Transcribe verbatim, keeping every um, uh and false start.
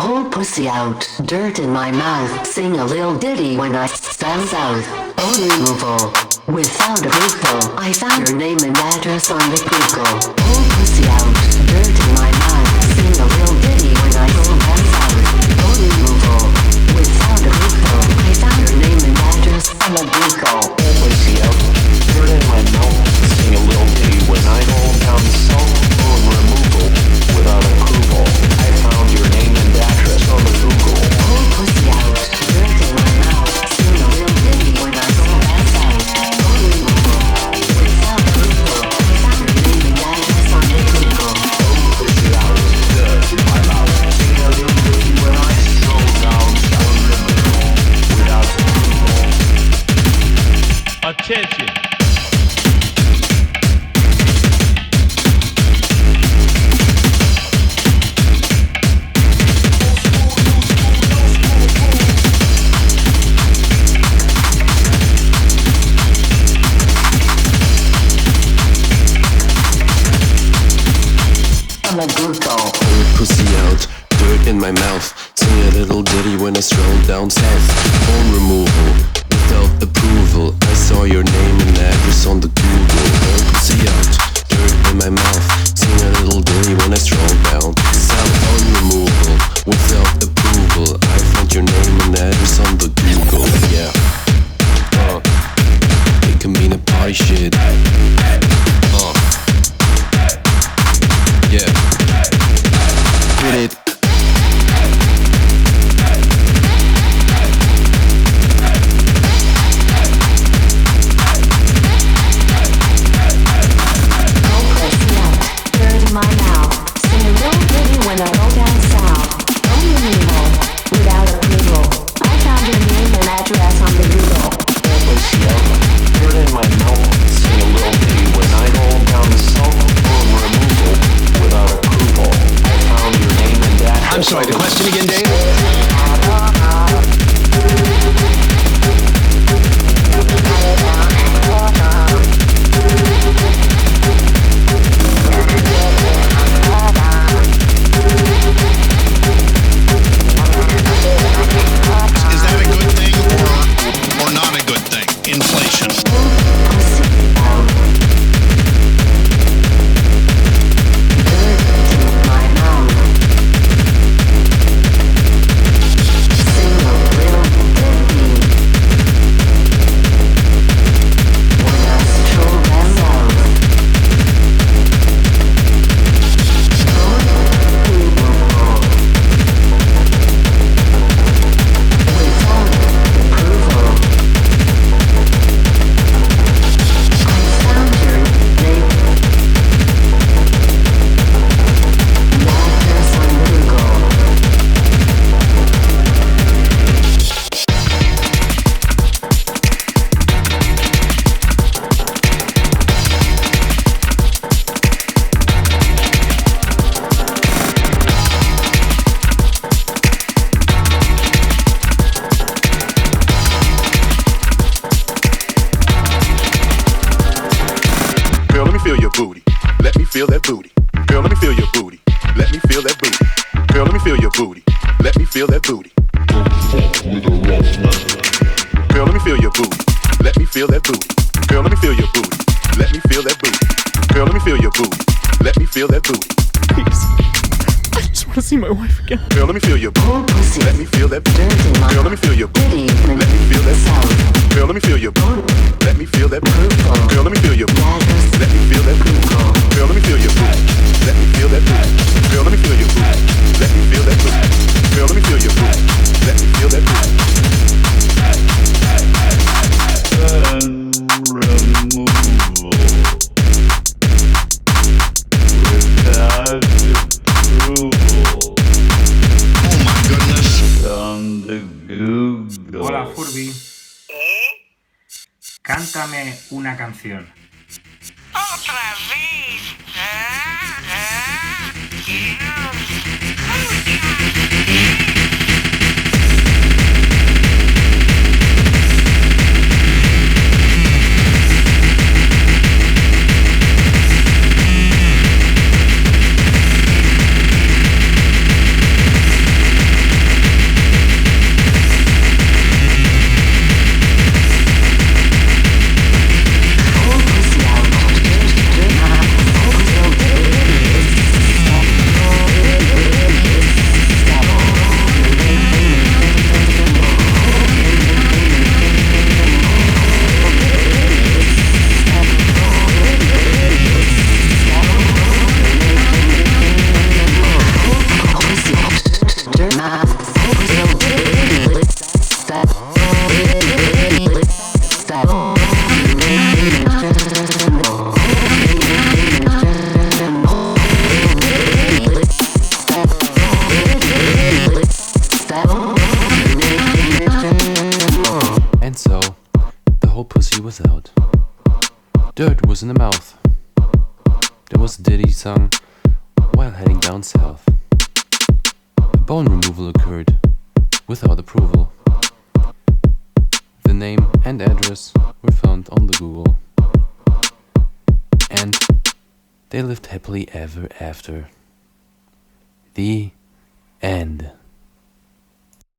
Pull pussy out, dirt in my mouth. Sing a little ditty when I stand south. Bone removal, without approval. I found your name and address on the Google. Pull pussy out, dirt in my mouth. Sing a little ditty when I stand south. Bone removal, without approval. I found your name and address on the Google. Pull pussy out, dirt in my mouth. Sing a little ditty when I go down south. Bone removal, without approval. I found your name and address on the Google. Pull pussy out, dirt in my mouth. Sing a little ditty when I go down south. Bone removal, without approval. I found your name and address on the Google. Pull pussy out, dirt in my mouth. Sing a little ditty when I go down south. Without approval. Attention. Pull pussy out, dirt in my mouth. Sing a little ditty when I stroll down south. Phone removal, without approval. I saw your name and address on the Google. Pull pussy out, dirt in my mouth. Sing a little ditty when I stroll down south. Phone removal, without approval. I found your name and address on the Google. Yeah. Uh. It can mean a party shit. Uh. Yeah. Hit it. I'm sorry, the question again, Dave? Is that a good thing or, or not a good thing? Inflation. Feel that booty. Girl, let me feel your booty. Let me feel that booty. Girl, let me feel your booty. Let me feel that booty. Girl, let me feel your booty. Let me feel that booty. Girl, let me feel your booty. Let me feel that booty. Girl, let me feel your booty. Let me feel that booty. Please. I just want to see my wife again. Girl, let me feel your booty. Let me feel that booty. Girl, let me feel your booty. Let me feel that booty. Girl, let me feel your booty. Let me feel that booty. Girl, let me feel your booty. Let me feel that booty. Girl, let me feel your booty. Let me feel that booty. Girl, let me feel your booty. Let me feel that booty. Girl, let me feel your booty. Let me feel that booty. And removal without approval. Oh my goodness. On the Google. Hola, Furby. Cántame una canción. Otra vez. Ah, ah, mouth. And so, the whole pussy was out. Dirt was in the mouth. There was a ditty sung while heading down south. A bone removal occurred without approval. The name and address were found on the Google. And they lived happily ever after. The end.